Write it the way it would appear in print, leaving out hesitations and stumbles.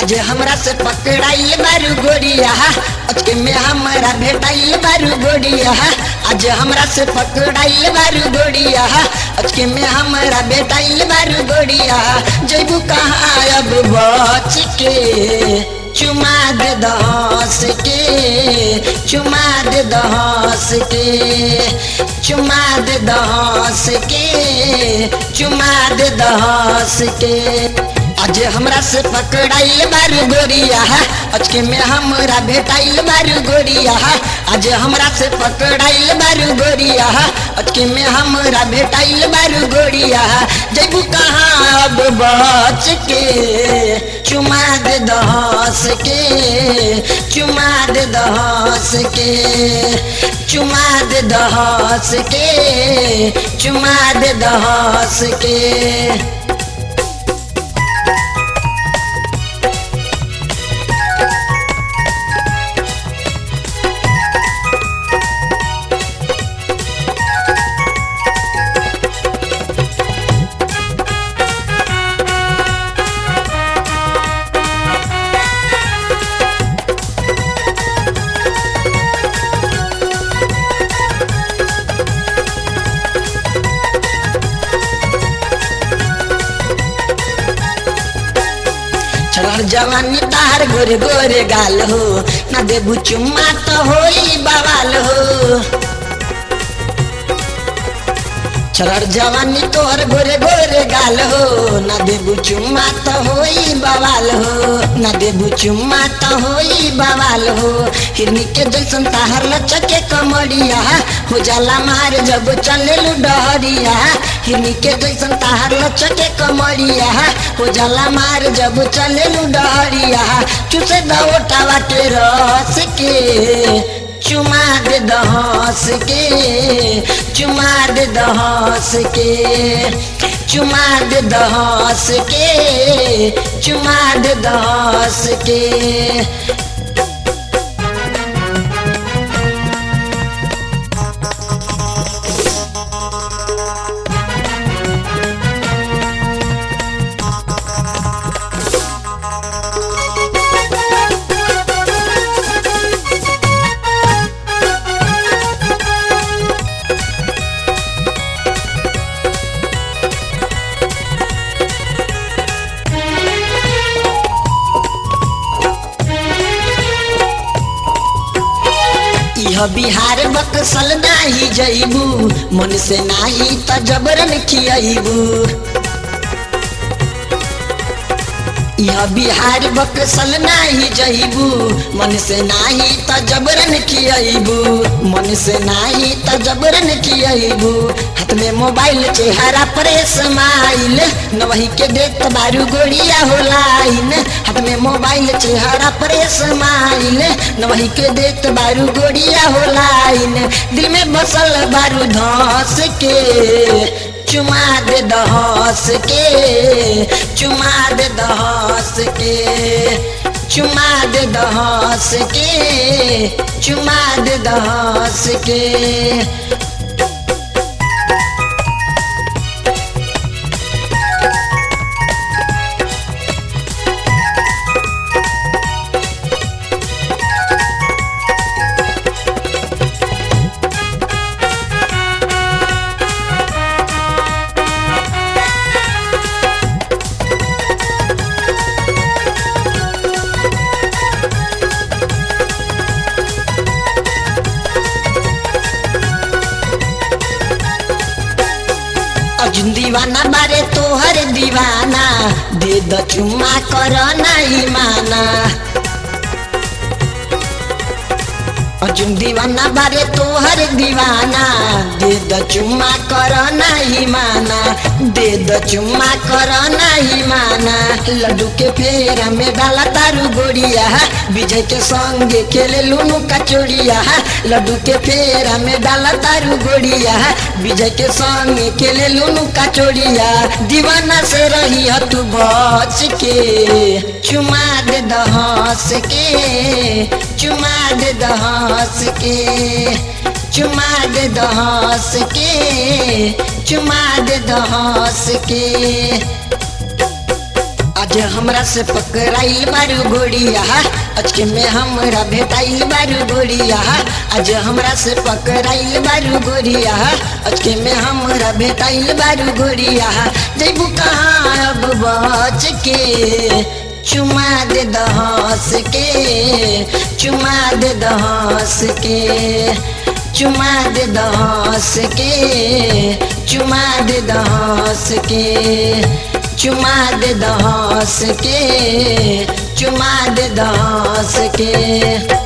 आज हमरा से पकड़ाइल बारू गोरिया, अचके में हमरा भेटाइल बारू गोरिया। आज हमरा से पकड़ाइल बारू गोरिया, अचके में हमरा भेटाइल बारू गोरिया। जैबू कहाँ अब बच के, चुमा दे दस के, चुमा दे दस के, चुमा दे दस के, चुमा दे दस के। आज हमरा से पकड़ाइल बारू गोरिया, अचके में हमरा भेटाइल बारू गोरिया। आज हमरा से पकड़ाइल बारू गोरिया, अचके में हमरा भेटाइल बारू गोरिया। जैबू कहाँ अब बच के, चुमा दे दस के, चुमा दे दस के, चुमा दे दस के, चुमा दे दस के। चढ़ जवानी तार गोरे गोरे गाल हो, ना देबू चुम्मा तो होई बवाल हो। चढ़ जवानी तोहर गोरे गोरे गाल हो, ना देबू चुम्मा तो होई बवाल हो, ना देबू चुम्मा तो होई बवाल हो। हिरनी के जैसन ताहर लचके कमरिया, हो जाला मार जब चले डहरिया। हिरनी के जैसन ताहर लचके कमरिया, हो जाला मार जब चले डहरिया। चुसे दौटावा के रस के, चुमा दे दस के, चुमा दे दस के, चुमा दे दस के, चुमा दे दस के। यह बिहार बक्सल नाही जैबू, मन से नाही त जबरन खियाबू। यह बिहार बक्सल नाही जैबू, मन से नाही त जबरन खियाबू, मन से नाही त जबरन खियाबू। हाथ में मोबाइल चेहरा पर स्माइल, नवही के देत बारू गोरिया हो लाइन। हाथ में मोबाइल चेहरा पर स्माइल, नवही के देत बारू गोरिया हो लाइन। दिल में बसल बारू धस के, चुमा दे दस के, चुमा दे दस के, चुमा दे दस के, चुमा दे दस के। अर्जुन दीवाना बारे तोहर दीवाना, दे द चुम्मा कर नहीं माना। अर्जुन दीवाना बारे तोहर दीवाना, दे द चुम्मा कर नहीं माना, दे द चुम्मा कर नहीं माना। लड्डू के फेरा में डाला तारू गोरिया, विजय के संगे खेले लूनू कचोरिया। लड्डू के फेरा में डाला तारू गोरिया, विजय के संगे खेले लूनू कचोरिया। दीवाना से रही तू बच के, चुमा दे दस के, चुमा दे दस के, चुमा दे दस के, चुमा दे दस के। आज आज हमरा से पकड़ाइल बारू गोरिया अचके में हमरा भेटाइल बारू गोरिया आज हमरा से पकड़ाइल बारू गोरिया अचके में हमरा भेटाइल बारू गोरिया जैबू कहाँ अब बच के चुमा दे दहस के चुमा दे दहस के चुमा दे दहस के चुमा दे दहस के चुमा दे दहस के चुमा दे दहस के।